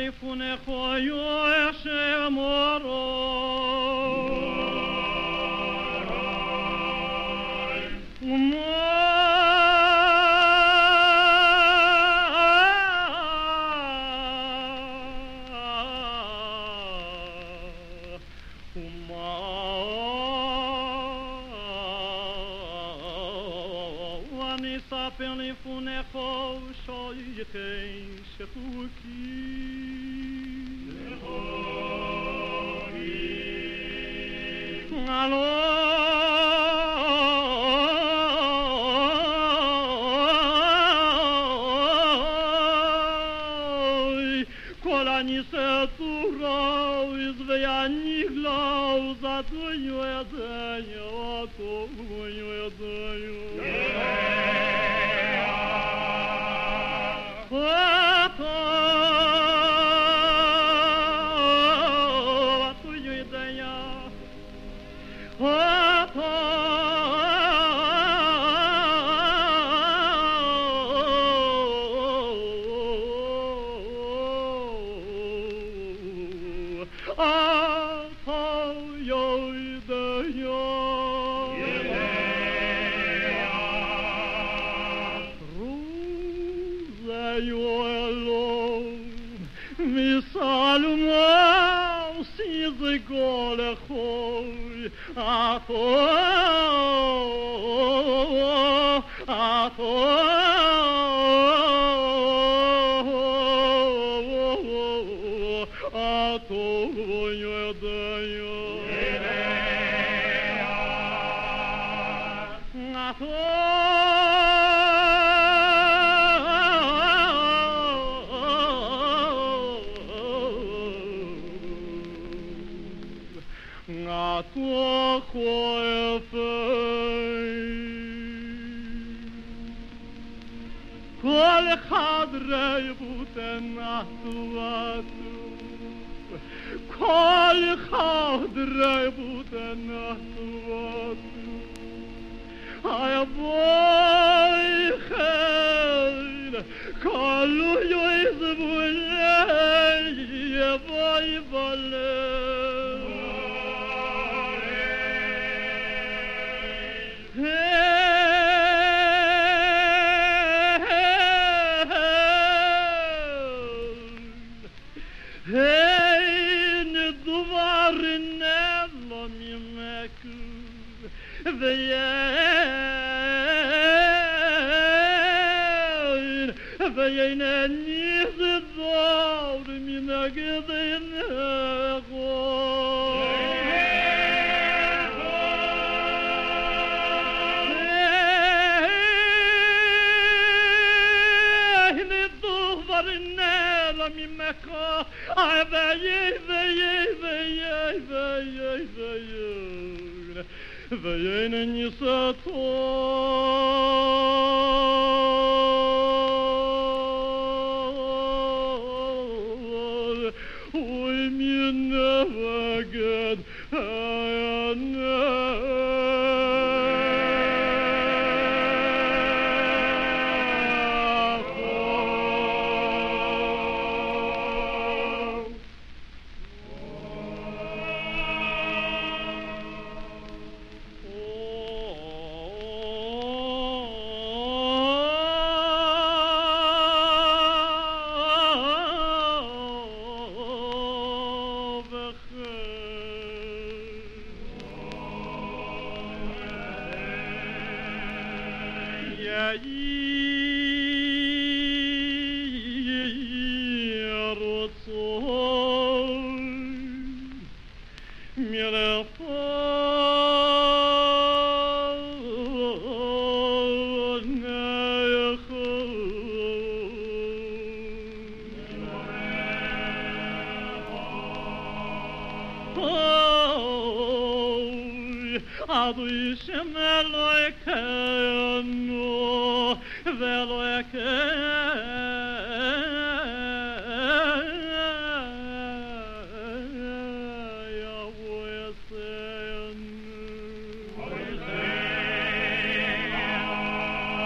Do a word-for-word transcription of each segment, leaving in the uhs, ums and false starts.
לפניך יושב ואני אספר לפניך שויכי שחוקי אלוי כל הניסה צורה ואני גלאו זתויו ידעיו תויו ידעיו כל אחד רבותנתו כל אחד רבותנתו ay boy khel kolu yoz bulay boy bale Vein nis dor min agden go ne do varne la mi meko ay vey vey vey vey vey vein nis to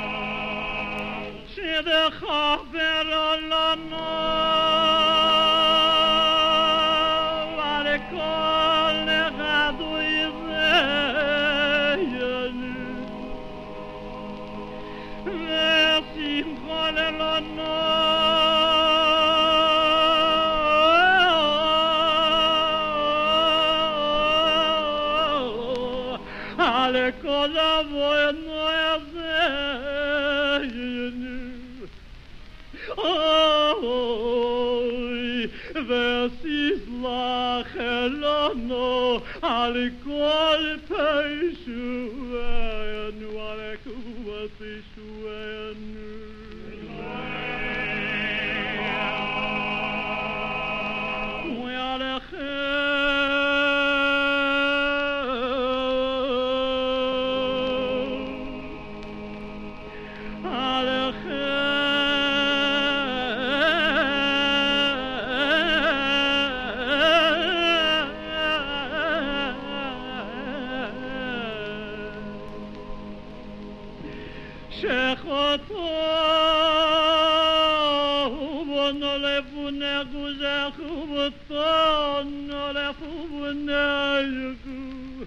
de khaber alana על כל אבונו הזה אוי וסיסלח אלונו על כל פשוענו על קוות ישוענו שחוטו ונולפו נגוזכו ותון נולפו ונגו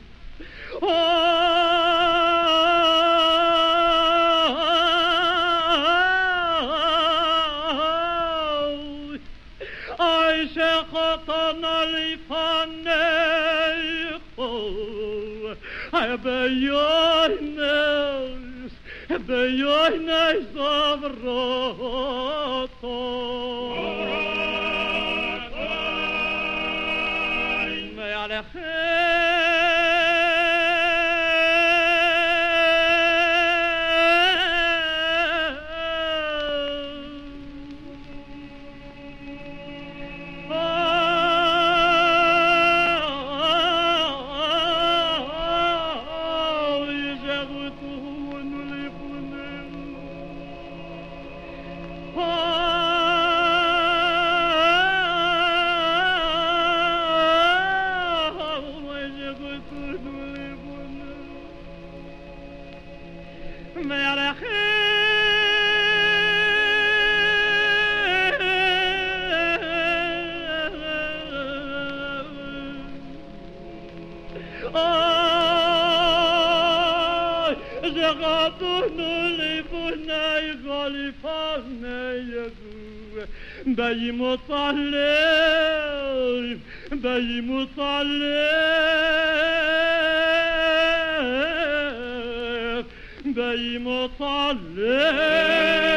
אוי שחוטו נולפנכו ביונס ביונס אברותו بايموت عليه بايموت عليه بايموت عليه